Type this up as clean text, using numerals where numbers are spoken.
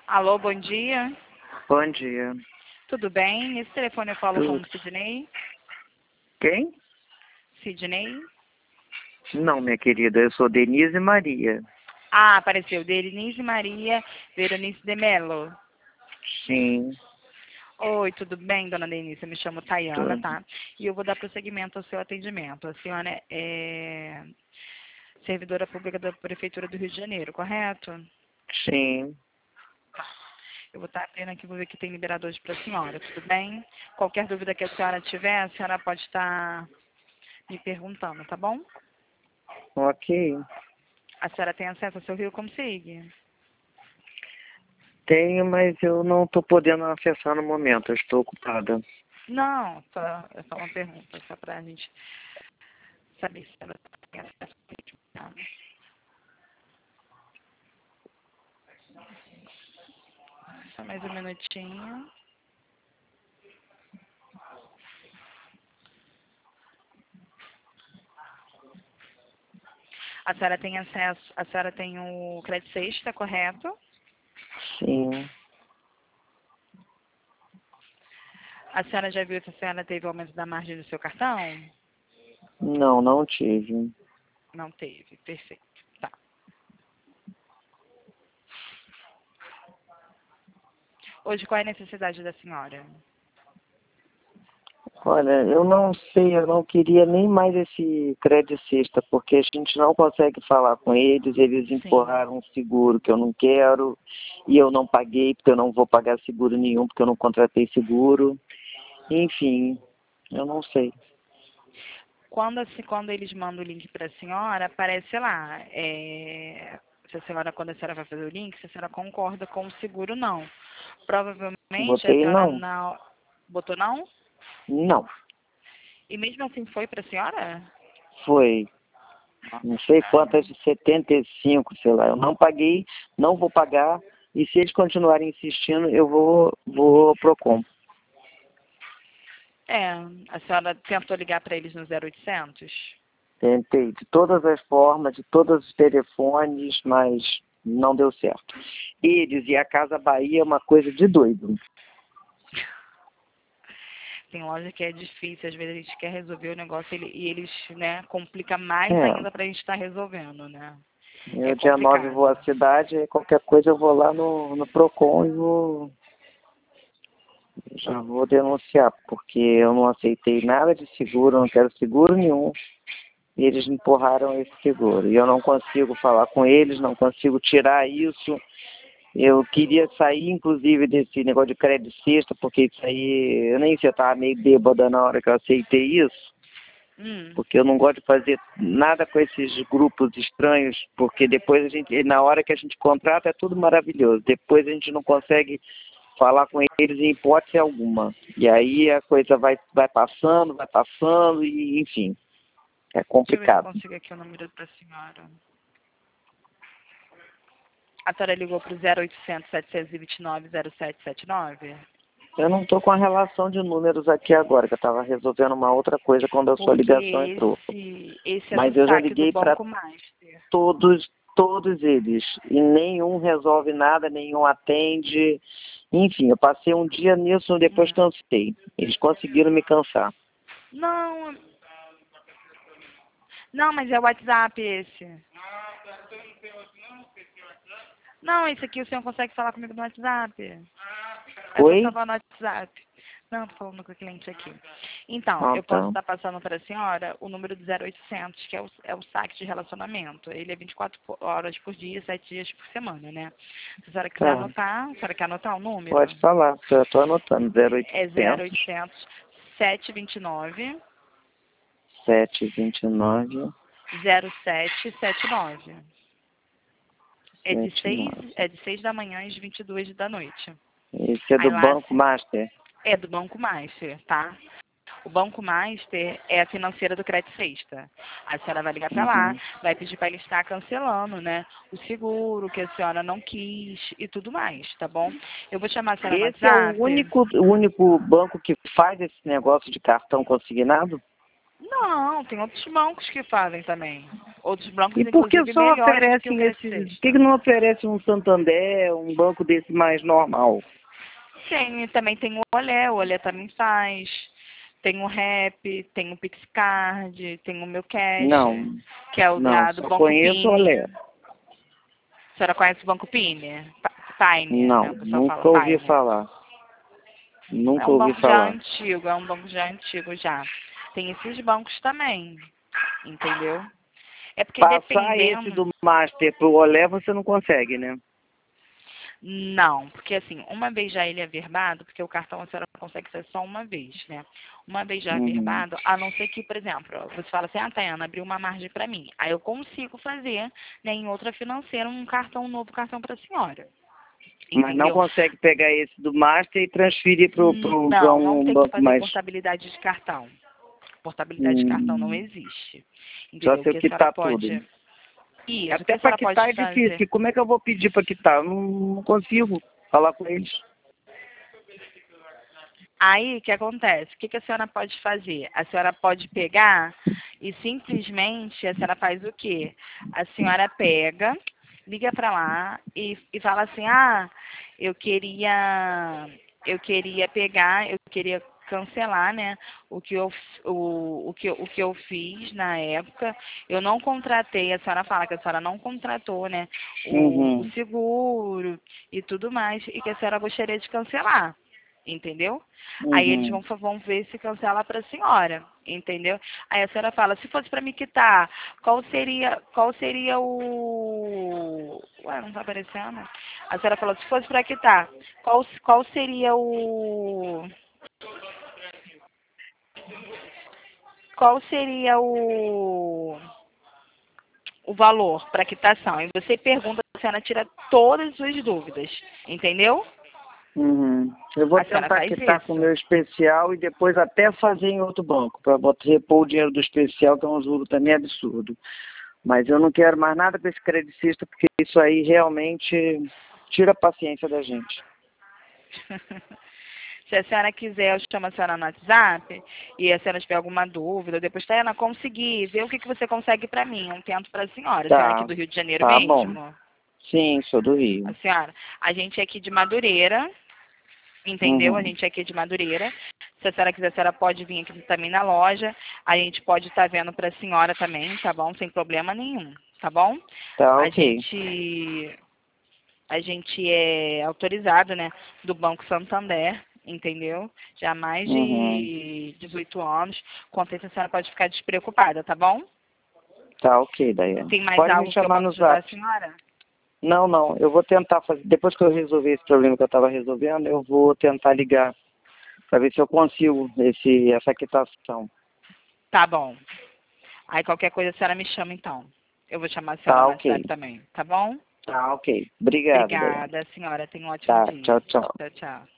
Alô, bom dia. Bom dia. Tudo bem? Esse telefone eu falo com o Sidney? Quem? Sidney? Não, minha querida, eu sou Denise Maria. Ah, apareceu. Denise Maria Veronice de Mello. Sim, Oi, tudo bem, dona Denise? Eu me chamo Tayana, tudo. tá? E eu vou dar prosseguimento ao seu atendimento. A senhora é servidora pública da Prefeitura do Rio de Janeiro, correto? Sim, Eu vou estar abrindo aqui, vou ver que tem liberado hoje para a senhora, tudo bem? Qualquer dúvida que a senhora tiver, a senhora pode estar me perguntando, tá bom? ok. A senhora tem acesso ao seu Rio Consig? Tenho, mas eu não estou podendo acessar no momento, eu estou ocupada. Não, é só uma pergunta, só para a gente saber se ela tem acesso mesmo, tá? Só mais um minutinho. A senhora tem acesso, a senhora tem o crédito sexta, correto? Sim, A senhora já viu se a senhora teve o aumento da margem do seu cartão? não tive. Não teve, perfeito. Tá. Hoje, qual é a necessidade da senhora? Olha, eu não sei, eu não queria nem mais esse crédito sexta, porque a gente não consegue falar com eles Sim. empurraram um seguro que eu não quero, e eu não paguei, porque eu não vou pagar seguro nenhum, porque eu não contratei seguro. Enfim, eu não sei. Quando eles mandam o link para a senhora, aparece lá, se a senhora, quando a senhora vai fazer o link, se a senhora concorda com o seguro, não. Provavelmente a Botei senhora não. não botou não? Não, E mesmo assim foi para a senhora? foi. Não sei quantas, de 75, sei lá. Eu não paguei, não vou pagar. E se eles continuarem insistindo, eu vou ao Procon. É, a senhora tentou ligar para eles no 0800? Tentei de todas as formas, de todos os telefones, mas não deu certo. Eles e a Casa Bahia é uma coisa de doido. Tem loja que é difícil, às vezes a gente quer resolver o negócio e eles, né, complica mais É, ainda para a gente estar resolvendo, né? É eu dia 9 vou complicado. à cidade, aí qualquer coisa eu vou lá no Procon e já vou denunciar, porque eu não aceitei nada de seguro, não quero seguro nenhum. E eles me empurraram esse seguro. E eu não consigo falar com eles, não consigo tirar isso. Eu queria sair, inclusive, desse negócio de crédito sexta, porque isso aí, eu nem sei, eu estava meio bêbada na hora que eu aceitei isso, Hum. porque eu não gosto de fazer nada com esses grupos estranhos, porque depois a gente, na hora que a gente contrata, é tudo maravilhoso. Depois a gente não consegue falar com eles em hipótese alguma. E aí a coisa vai passando, e enfim, é Deixa eu ver se eu complicado. consigo aqui o número para a senhora. A senhora ligou para o 0800 729 0779? Eu não estou com a relação de números aqui agora, que eu estava resolvendo uma outra coisa quando a sua Porque ligação entrou. esse é do Mas eu já saque do liguei para Banco Master. todos eles, e nenhum resolve nada, nenhum atende. Enfim, eu passei um dia nisso, depois Hum. cansei. Eles conseguiram me cansar. Não, não, mas é o WhatsApp esse. Não, esse aqui o senhor consegue falar comigo no WhatsApp. É só Oi? salvar no WhatsApp. Não, tô falando com o cliente aqui. Então, Ah, eu posso tá. estar passando para a senhora o número do 0800, que é o saque de relacionamento. Ele é 24 horas por dia, 7 dias por semana, né? Se a senhora quiser Tá. anotar, a senhora quer anotar o número? Pode falar, eu estou anotando. É 0800 0800 729 729 0779. 79. É de 6 da manhã às 22 da noite. Esse é Aí do lá Banco Master. é do Banco Master, tá? O Banco Master é a financeira do Crédito Sexta. A senhora vai ligar para lá, Uhum. vai pedir para ele estar cancelando, né? O seguro que a senhora não quis e tudo mais, tá bom? Eu vou chamar a senhora no Esse é WhatsApp. o único banco que faz esse negócio de cartão consignado? Não, tem outros bancos que fazem também. Outros bancos, E por que inclusive, só melhores do que o oferecem Credit esses... Por System. que não oferece um Santander, um banco desse mais normal? Tem, também tem o Olé também faz. Tem o Rap, tem o Pixcard, tem o Meu Cash, Não, que é o não, da, do só Banco conheço o Pine. Olé. A senhora conhece o Banco Pine? Pine, né? Não, O pessoal fala nunca ouvi Pine. falar. É Nunca um ouvi banco já falar. antigo, é um banco já antigo já. Tem esses bancos também, entendeu? É porque Passar esse dependendo... do Master pro Olé você não consegue, né? Não, porque assim, uma vez já ele é averbado, porque o cartão a senhora consegue ser só uma vez, né? Uma vez já Uhum. averbado, a não ser que, por exemplo, você fala assim, Tayana, abriu uma margem para mim. Aí eu consigo fazer, né, em outra financeira, um novo cartão para a senhora. Mas não Entendeu? consegue pegar esse do Master e transferir para Não, não um tem que banco fazer mais... portabilidade de cartão. Portabilidade de cartão não Hum, existe. só Entendeu? O se eu que a senhora quitar tudo. pode... Isso, o que Até a para senhora quitar pode é difícil. fazer? E como é que eu vou pedir para quitar? Eu não consigo falar com eles. Aí, o que acontece? O que a senhora pode fazer? A senhora pode pegar e simplesmente a senhora faz o quê? A senhora pega, liga para lá e fala assim, eu queria cancelar, né, o que eu fiz na época. Eu não contratei, a senhora fala que a senhora não contratou, né, o Uhum, seguro e tudo mais, e que a senhora gostaria de cancelar. Entendeu? Aí eles uhum. vão ver se cancela para a senhora, entendeu? Aí a senhora fala, se fosse para me quitar, qual seria o... Ué, não tá aparecendo? A senhora falou, se fosse para quitar, qual seria qual seria o valor para quitação? E você pergunta, a senhora tira todas as suas dúvidas, entendeu? Uhum. Eu vou A senhora tentar faz quitar com o isso. meu especial e depois até fazer em outro banco, para repor o dinheiro do especial, que é um juro também absurdo. Mas eu não quero mais nada com esse credicista, porque isso aí realmente tira a paciência da gente. Se a senhora quiser, eu chamo a senhora no WhatsApp e a senhora tiver alguma dúvida, depois, Tayana, conseguir, ver o que você consegue para mim. Eu tento para a senhora. A senhora é aqui Tá, do Rio de Janeiro tá bom. mesmo? Sim, sou do Rio. A senhora? A gente é aqui de Madureira, entendeu? A Uhum. gente é aqui de Madureira. Se a senhora quiser, a senhora pode vir aqui também na loja. A gente pode estar vendo para a senhora também, tá bom? Sem problema nenhum, tá bom? Tá A ok. gente, a gente é autorizado, né, do Banco Santander, entendeu? Já há mais Uhum. de 18 anos. Quanto a isso, a senhora pode ficar despreocupada, tá bom? Tá ok, Daiane. Tem mais Pode me algo que eu chamar possa no ajudar a Zap. senhora? Não, não, eu vou tentar fazer. Depois que eu resolver esse problema que eu estava resolvendo, eu vou tentar ligar para ver se eu consigo essa quitação. Tá bom. Aí qualquer coisa a senhora me chama então. Eu vou chamar a senhora Tá no ok. WhatsApp também, tá bom? Tá ok. Obrigado, Daiane. Obrigada, senhora. Tenha um ótimo Tá, tchau, dia. tchau. Tchau, tchau.